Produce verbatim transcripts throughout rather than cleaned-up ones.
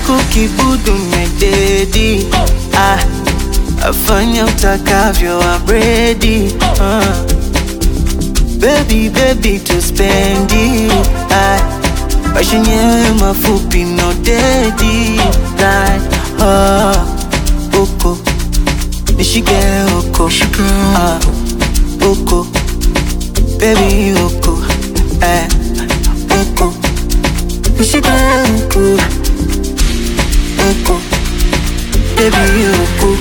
chako kibudu mededi. Ah, afanya utakavyo I'm ready. uh. Baby, baby to spend it. Ah, maisha yenyewe mafupi no dedi. Like, oh, uko nishike uko, ah, uko baby uko, eh, uko nishike uko, uko baby uko.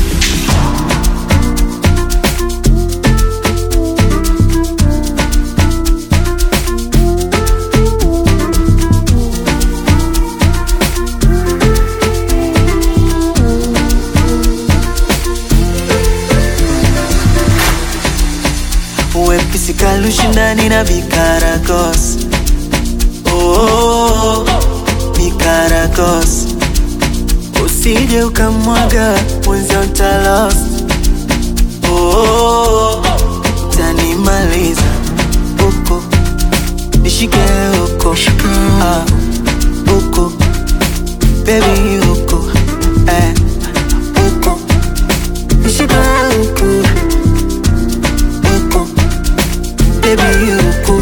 Wepisi kalushindani na Vikaragos. Oh, oh, oh, Vikaragos. Usije ukamwaga mwenza uta lost. Oh, oh, oh, tanimaliza uko nishike uko, ah, uko baby uko, eh, uko nishike uko, uko baby uko.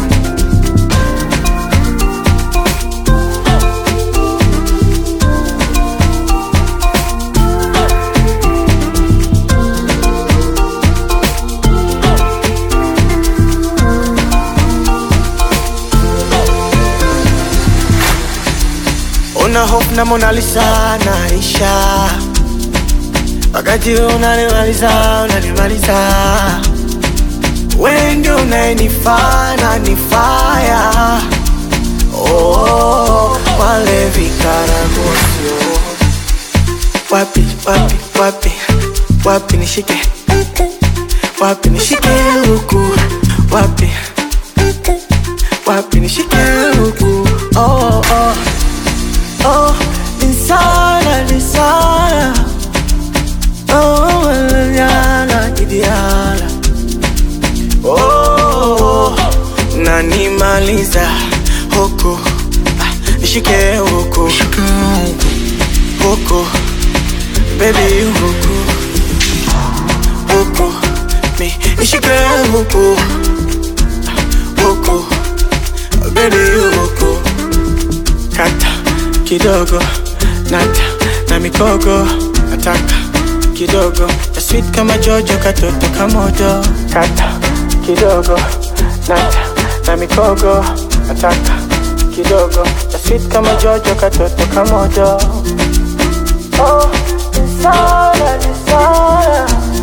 Una hope na Mona Lisa naisha, wakati unanimaliza, unanimaliza. Wewe ndio unanifanya nifaya. Oh, wale Vikaragos. Wapi, wapi, wapi, wapi nishike, wapi nishike huku, wapi, wapi nishike huku. Oh, oh, oh, insana, insana. Oh, yana kidiala. Oh, nanimaliza huku, ah, nishike huku, huku baby huku, huku mi nishike huku, huku baby huku. Kata kidogo, nata na mikogo, nataka kidogo ya sweet kama Jojo, katoto kamodo. Kata kidogo, nata na mikogo, nataka kidogo ya sweet kama Jojo, katoto kamodo. Oh, insana, insana.